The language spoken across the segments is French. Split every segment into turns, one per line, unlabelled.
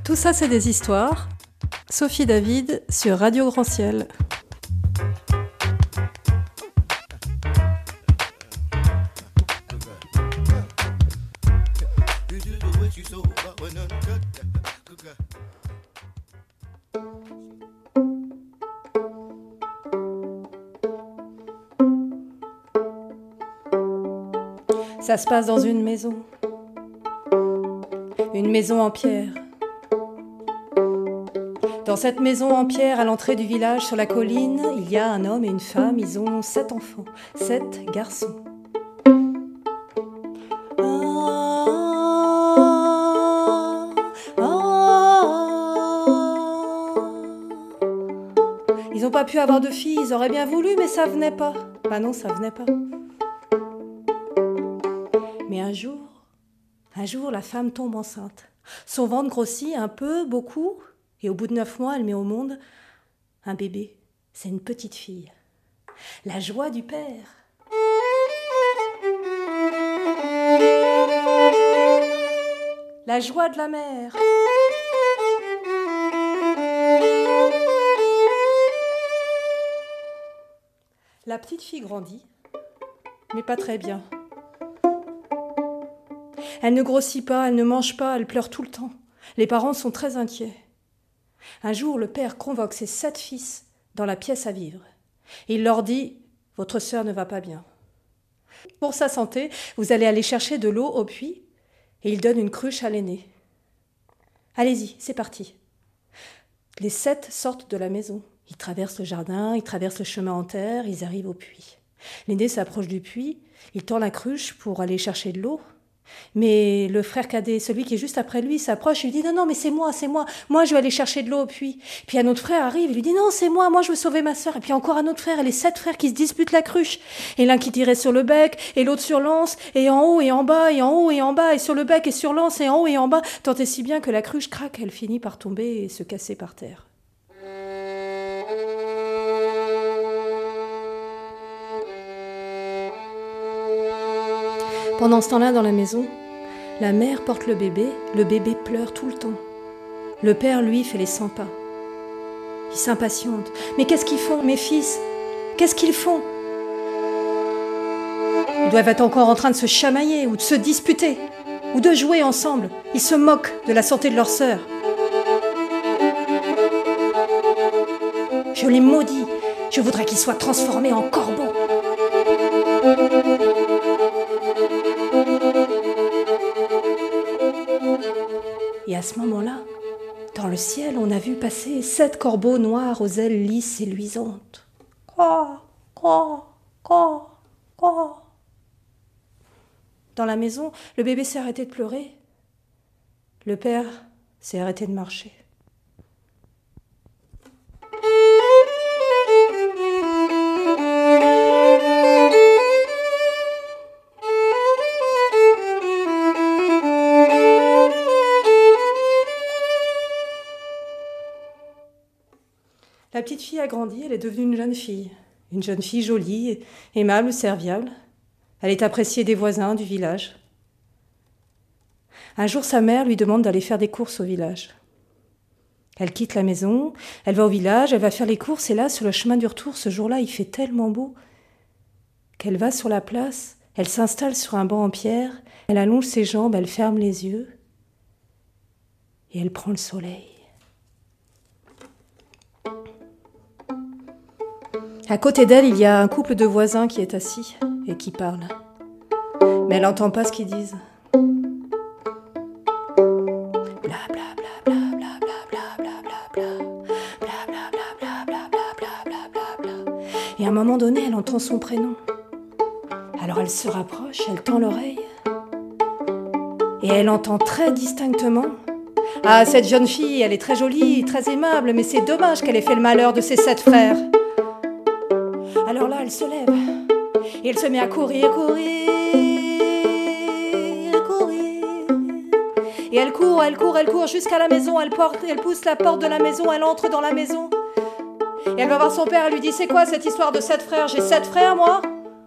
Tout ça, c'est des histoires. Sophie David sur Radio Grand Ciel. Ça se passe dans une maison en pierre. Dans cette maison en pierre, à l'entrée du village, sur la colline, il y a un homme et une femme. Ils ont 7 enfants, 7 garçons. Ils n'ont pas pu avoir de filles, ils auraient bien voulu, mais ça venait pas. Bah non, ça venait pas. Mais un jour, la femme tombe enceinte. Son ventre grossit un peu, beaucoup, et au bout de 9 mois, elle met au monde un bébé. C'est une petite fille. La joie du père. La joie de la mère. La petite fille grandit, mais pas très bien. Elle ne grossit pas, elle ne mange pas, elle pleure tout le temps. Les parents sont très inquiets. Un jour, le père convoque ses 7 fils dans la pièce à vivre. Il leur dit « Votre sœur ne va pas bien. Pour sa santé, vous allez aller chercher de l'eau au puits. » Et il donne une cruche à l'aîné. « Allez-y, c'est parti. » Les 7 sortent de la maison. Ils traversent le jardin, ils traversent le chemin en terre, ils arrivent au puits. L'aîné s'approche du puits, il tend la cruche pour aller chercher de l'eau. Mais le frère cadet, celui qui est juste après lui, s'approche et lui dit « Non, mais c'est moi, moi je vais aller chercher de l'eau au puits. » Puis un autre frère arrive et lui dit « Non, c'est moi je veux sauver ma sœur. » Et puis encore un autre frère, et les 7 frères qui se disputent la cruche. Et l'un qui tirait sur le bec, et l'autre sur l'anse, et en haut et en bas, et en haut et en bas, et sur le bec et sur l'anse, et en haut et en bas, tant et si bien que la cruche craque, elle finit par tomber et se casser par terre. Pendant ce temps-là, dans la maison, la mère porte le bébé pleure tout le temps. Le père, lui, fait les 100 pas. Il s'impatiente. Mais qu'est-ce qu'ils font, mes fils ? Qu'est-ce qu'ils font ? Ils doivent être encore en train de se chamailler ou de se disputer ou de jouer ensemble. Ils se moquent de la santé de leur sœur. Je les maudis. Je voudrais qu'ils soient transformés en corbeaux. Et à ce moment-là, dans le ciel, on a vu passer 7 corbeaux noirs aux ailes lisses et luisantes. Quoi, quoi, quoi, quoi. Dans la maison, le bébé s'est arrêté de pleurer. Le père s'est arrêté de marcher. La petite fille a grandi, elle est devenue une jeune fille jolie, aimable, serviable. Elle est appréciée des voisins, du village. Un jour, sa mère lui demande d'aller faire des courses au village. Elle quitte la maison, elle va au village, elle va faire les courses, et là, sur le chemin du retour, ce jour-là, il fait tellement beau qu'elle va sur la place, elle s'installe sur un banc en pierre, elle allonge ses jambes, elle ferme les yeux, et elle prend le soleil. À côté d'elle, il y a un couple de voisins qui est assis et qui parle. Mais elle n'entend pas ce qu'ils disent. Bla bla bla bla bla bla bla bla bla bla bla bla bla bla bla bla bla bla. Et à un moment donné, elle entend son prénom. Alors elle se rapproche, elle tend l'oreille et elle entend très distinctement. Ah, cette jeune fille, elle est très jolie, très aimable, mais c'est dommage qu'elle ait fait le malheur de ses 7 frères. Alors là, elle se lève et elle se met à courir. Et elle court jusqu'à la maison, elle pousse la porte de la maison, elle entre dans la maison. Et elle va voir son père, elle lui dit « C'est quoi cette histoire de 7 frères ? J'ai 7 frères, moi ?»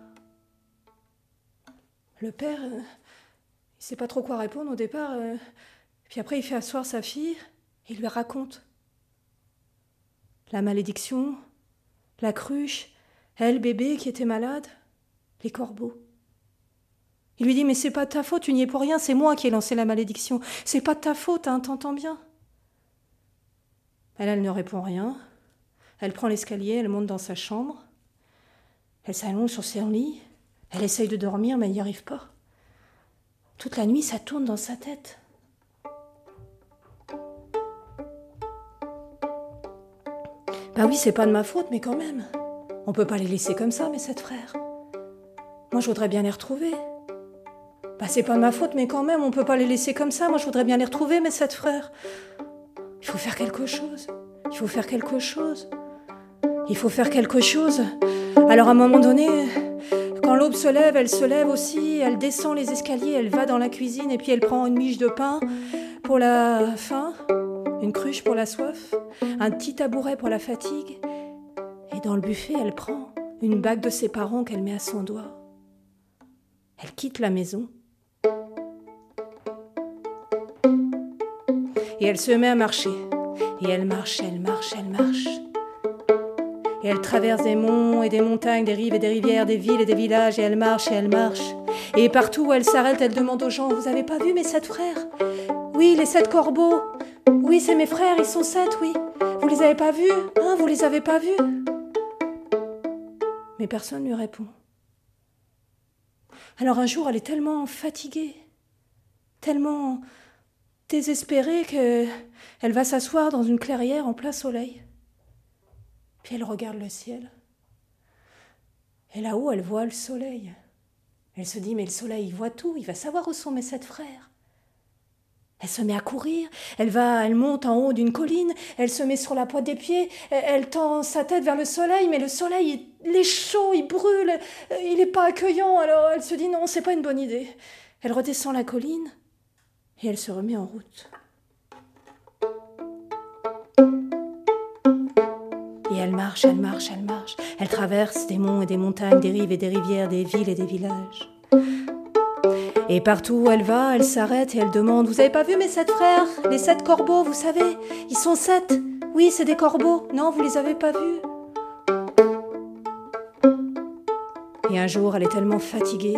Le père, il sait pas trop quoi répondre au départ. Puis après, il fait asseoir sa fille Il lui raconte la malédiction, la cruche, elle, bébé, qui était malade, les corbeaux. Il lui dit « Mais c'est pas de ta faute, tu n'y es pour rien, c'est moi qui ai lancé la malédiction. C'est pas de ta faute, hein, t'entends bien ?» Elle ne répond rien. Elle prend l'escalier, elle monte dans sa chambre. Elle s'allonge sur son lit. Elle essaye de dormir, mais elle n'y arrive pas. Toute la nuit, ça tourne dans sa tête. Bah oui, c'est pas de ma faute, mais quand même. On peut pas les laisser comme ça, mes 7 frères. Moi, je voudrais bien les retrouver. Bah c'est pas de ma faute, mais quand même, on peut pas les laisser comme ça. Moi, je voudrais bien les retrouver, mes 7 frères. Il faut faire quelque chose. Il faut faire quelque chose. Il faut faire quelque chose. Alors, à un moment donné, quand l'aube se lève, elle se lève aussi. Elle descend les escaliers, elle va dans la cuisine et puis elle prend une miche de pain pour la faim, une cruche pour la soif, un petit tabouret pour la fatigue. Et dans le buffet, elle prend une bague de ses parents qu'elle met à son doigt. Elle quitte la maison. Et elle se met à marcher. Et elle marche, elle marche, elle marche. Et elle traverse des monts et des montagnes, des rives et des rivières, des villes et des villages. Et elle marche, et elle marche. Et partout où elle s'arrête, elle demande aux gens « Vous avez pas vu mes 7 frères ? Oui, les 7 corbeaux. Oui, c'est mes frères, ils sont 7, oui. Vous les avez pas vus ? Hein, vous les avez pas vus ?» Mais personne ne lui répond. Alors un jour, elle est tellement fatiguée, tellement désespérée qu'elle va s'asseoir dans une clairière en plein soleil. Puis elle regarde le ciel. Et là-haut, elle voit le soleil. Elle se dit, mais le soleil, il voit tout, il va savoir où sont mes 7 frères. Elle se met à courir, elle monte en haut d'une colline, elle se met sur la pointe des pieds, elle tend sa tête vers le soleil, mais le soleil, il est chaud, il brûle, il n'est pas accueillant, alors elle se dit non, c'est pas une bonne idée. Elle redescend la colline et elle se remet en route. Et elle marche, elle marche, elle marche, elle traverse des monts et des montagnes, des rives et des rivières, des villes et des villages. Et partout où elle va, elle s'arrête et elle demande « Vous avez pas vu mes 7 frères, les 7 corbeaux, vous savez? Ils sont 7. Oui, c'est des corbeaux. Non, vous les avez pas vus. » Et un jour, elle est tellement fatiguée.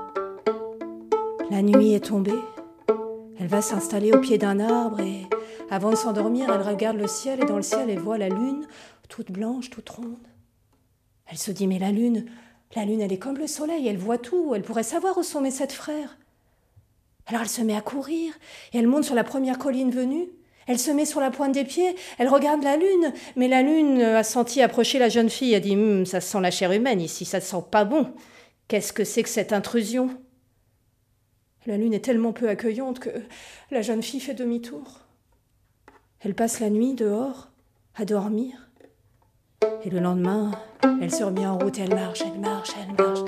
La nuit est tombée. Elle va s'installer au pied d'un arbre et avant de s'endormir, elle regarde le ciel et dans le ciel, elle voit la lune, toute blanche, toute ronde. Elle se dit « Mais la lune, elle est comme le soleil, elle voit tout, elle pourrait savoir où sont mes 7 frères. » Alors elle se met à courir et elle monte sur la première colline venue. Elle se met sur la pointe des pieds, elle regarde la lune. Mais la lune a senti approcher la jeune fille. Elle dit « Ça sent la chair humaine ici, ça sent pas bon. Qu'est-ce que c'est que cette intrusion ?» La lune est tellement peu accueillante que la jeune fille fait demi-tour. Elle passe la nuit dehors, à dormir. Et le lendemain, elle se remet en route et elle marche, elle marche, elle marche.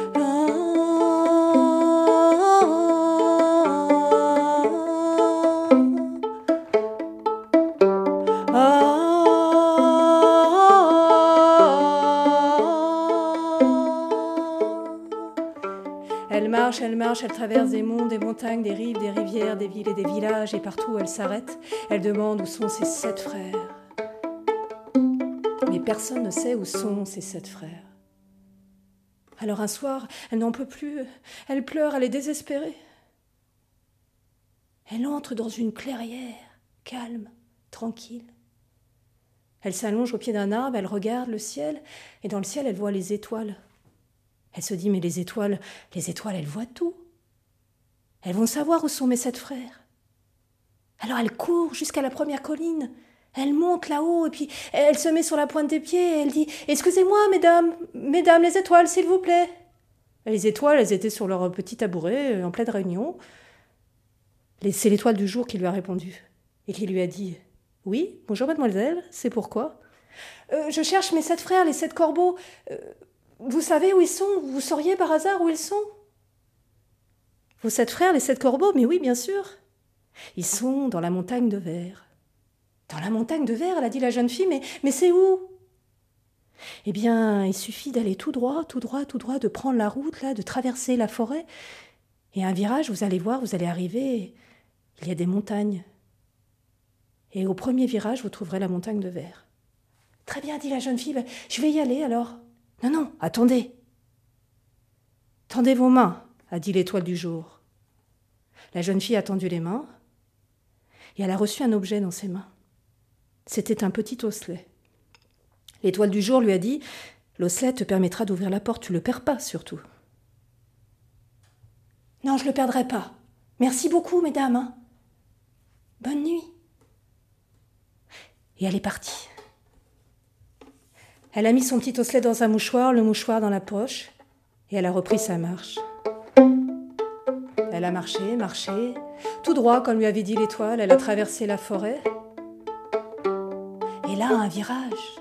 Elle marche, elle traverse des monts, des montagnes, des rives, des rivières, des villes et des villages, et partout où elle s'arrête, elle demande où sont ses 7 frères. Mais personne ne sait où sont ses 7 frères. Alors un soir, elle n'en peut plus, elle pleure, elle est désespérée. Elle entre dans une clairière, calme, tranquille. Elle s'allonge au pied d'un arbre, elle regarde le ciel, et dans le ciel, elle voit les étoiles. Elle se dit, mais les étoiles, elles voient tout. Elles vont savoir où sont mes 7 frères. Alors elle court jusqu'à la première colline. Elle monte là-haut et puis elle se met sur la pointe des pieds et elle dit « Excusez-moi, mesdames les étoiles, s'il vous plaît. » Les étoiles, elles étaient sur leur petit tabouret en pleine réunion. C'est l'étoile du jour qui lui a répondu et qui lui a dit « Oui, bonjour mademoiselle, c'est pourquoi ?»« Je cherche mes 7 frères, les 7 corbeaux. Vous savez où ils sont? Vous sauriez par hasard où ils sont ?»« Vos 7 frères, les 7 corbeaux? Mais oui, bien sûr. Ils sont dans la montagne de verre. »« Dans la montagne de verre, elle a dit la jeune fille, mais c'est où ? » Eh bien, il suffit d'aller tout droit, de prendre la route, là, de traverser la forêt. Et à un virage, vous allez voir, vous allez arriver, il y a des montagnes. et au premier virage, vous trouverez la montagne de verre. »« Très bien, dit la jeune fille, je vais y aller alors. »« Non, non, attendez. »« Tendez vos mains, a dit l'étoile du jour. » La jeune fille a tendu les mains, et elle a reçu un objet dans ses mains. C'était un petit osselet. L'étoile du jour lui a dit « L'osselet te permettra d'ouvrir la porte, tu le perds pas surtout. »« Non, je le perdrai pas. Merci beaucoup, mesdames. Bonne nuit. » Et elle est partie. Elle a mis son petit osselet dans un mouchoir, le mouchoir dans la poche, et elle a repris sa marche. Elle a marché, marché, tout droit comme lui avait dit l'étoile, elle a traversé la forêt. Et là, un virage.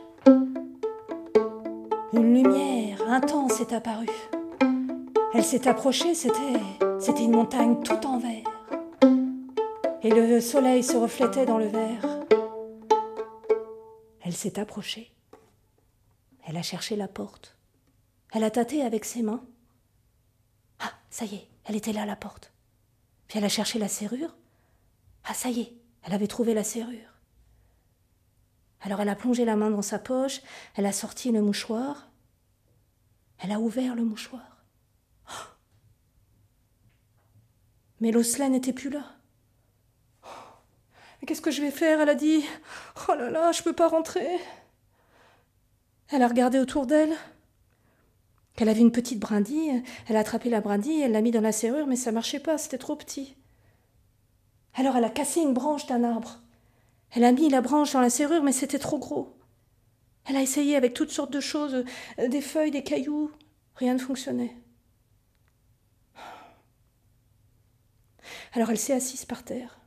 Une lumière intense est apparue. Elle s'est approchée, c'était une montagne tout en verre. Et le soleil se reflétait dans le verre. Elle s'est approchée. Elle a cherché la porte. Elle a tâté avec ses mains. Ah, ça y est, elle était là à la porte. Puis elle a cherché la serrure. Ah, ça y est, elle avait trouvé la serrure. Alors elle a plongé la main dans sa poche, elle a sorti le mouchoir, elle a ouvert le mouchoir. Oh, mais l'osselet n'était plus là. Oh, mais qu'est-ce que je vais faire ? Elle a dit. Oh là là, je peux pas rentrer. Elle a regardé autour d'elle. Elle avait une petite brindille, elle a attrapé la brindille, elle l'a mis dans la serrure, mais ça marchait pas, c'était trop petit. Alors elle a cassé une branche d'un arbre. Elle a mis la branche dans la serrure, mais c'était trop gros. Elle a essayé avec toutes sortes de choses, des feuilles, des cailloux. Rien ne fonctionnait. Alors elle s'est assise par terre.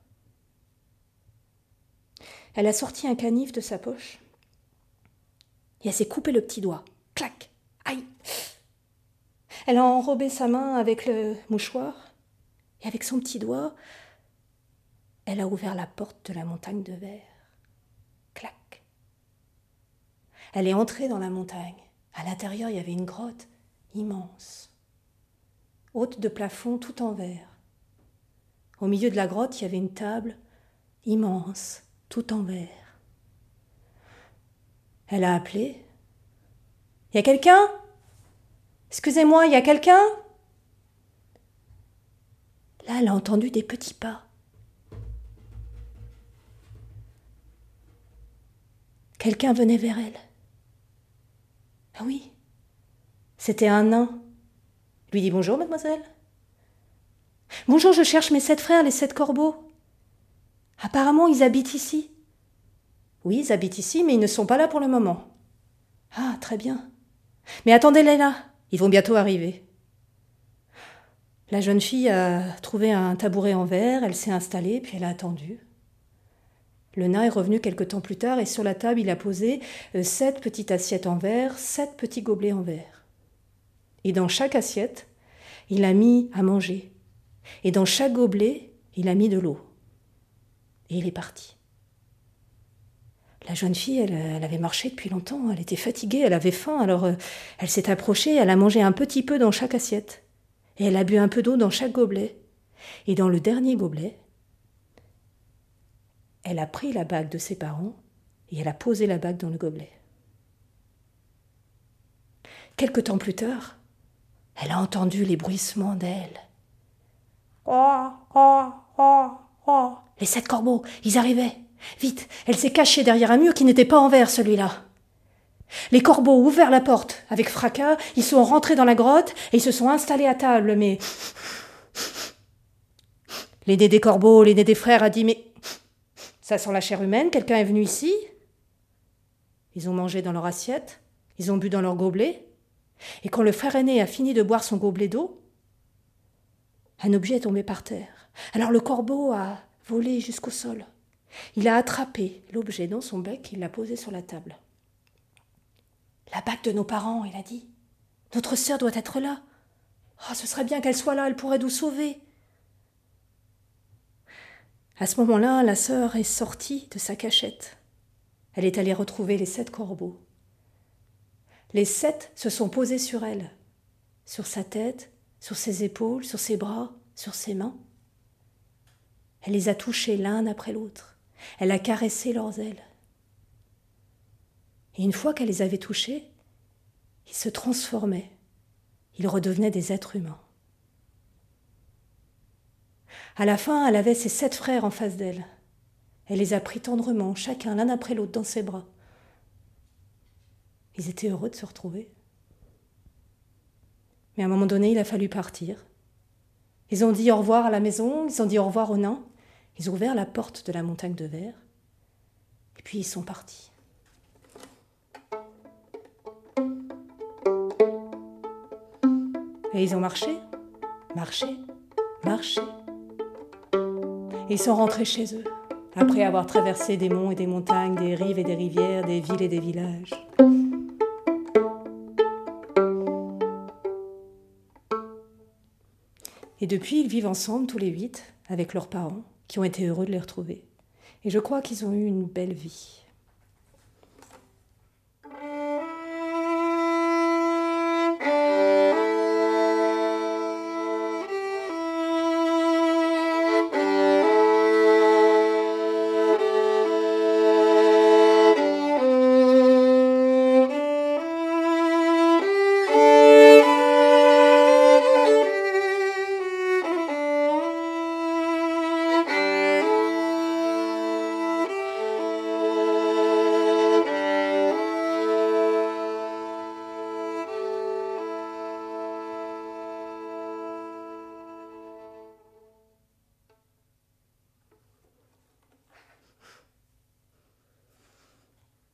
Elle a sorti un canif de sa poche. Et elle s'est coupé le petit doigt. Clac! Aïe! Elle a enrobé sa main avec le mouchoir. Et avec son petit doigt, elle a ouvert la porte de la montagne de verre. Clac. Elle est entrée dans la montagne. À l'intérieur, il y avait une grotte immense, haute de plafond tout en verre. Au milieu de la grotte, il y avait une table immense, tout en verre. Elle a appelé. « Il y a quelqu'un ? Excusez-moi, il y a quelqu'un ?» Là, elle a entendu des petits pas. Quelqu'un venait vers elle. Ah oui, c'était un nain. Il lui dit « Bonjour, mademoiselle. »« Bonjour, je cherche mes 7 frères, les 7 corbeaux. Apparemment, ils habitent ici. »« Oui, ils habitent ici, mais ils ne sont pas là pour le moment. »« Ah, très bien. Mais attendez-les là, ils vont bientôt arriver. » La jeune fille a trouvé un tabouret en verre, elle s'est installée, puis elle a attendu. Le nain est revenu quelque temps plus tard et sur la table, il a posé 7 petites assiettes en verre, 7 petits gobelets en verre. Et dans chaque assiette, il a mis à manger. Et dans chaque gobelet, il a mis de l'eau. Et il est parti. La jeune fille, elle avait marché depuis longtemps, elle était fatiguée, elle avait faim, alors elle s'est approchée, elle a mangé un petit peu dans chaque assiette. Et elle a bu un peu d'eau dans chaque gobelet. Et dans le dernier gobelet, elle a pris la bague de ses parents et elle a posé la bague dans le gobelet. Quelque temps plus tard, elle a entendu les bruissements d'ailes. Oh, oh, oh, oh. Les 7 corbeaux, ils arrivaient. Vite, elle s'est cachée derrière un mur qui n'était pas en verre, celui-là. Les corbeaux ont ouvert la porte avec fracas, ils sont rentrés dans la grotte et ils se sont installés à table, mais... L'aîné des corbeaux, l'aîné des frères a dit « Mais ça sent la chair humaine, quelqu'un est venu ici ?» Ils ont mangé dans leur assiette, ils ont bu dans leur gobelet, et quand le frère aîné a fini de boire son gobelet d'eau, un objet est tombé par terre. Alors le corbeau a volé jusqu'au sol. Il a attrapé l'objet dans son bec et il l'a posé sur la table. « La bague de nos parents, il a dit. Notre sœur doit être là. Oh, ce serait bien qu'elle soit là, elle pourrait nous sauver. » À ce moment-là, la sœur est sortie de sa cachette. Elle est allée retrouver les 7 corbeaux. Les 7 se sont posés sur elle, sur sa tête, sur ses épaules, sur ses bras, sur ses mains. Elle les a touchés l'un après l'autre. Elle a caressé leurs ailes. Et une fois qu'elle les avait touchés, ils se transformaient. Ils redevenaient des êtres humains. À la fin, elle avait ses 7 frères en face d'elle. Elle les a pris tendrement, chacun l'un après l'autre dans ses bras. Ils étaient heureux de se retrouver. Mais à un moment donné, il a fallu partir. Ils ont dit au revoir à la maison, ils ont dit au revoir aux nains. Ils ont ouvert la porte de la montagne de verre. Et puis ils sont partis. Et ils ont marché, marché, marché. Et ils sont rentrés chez eux, après avoir traversé des monts et des montagnes, des rives et des rivières, des villes et des villages. Et depuis, ils vivent ensemble, tous les 8, avec leurs parents, qui ont été heureux de les retrouver. Et je crois qu'ils ont eu une belle vie.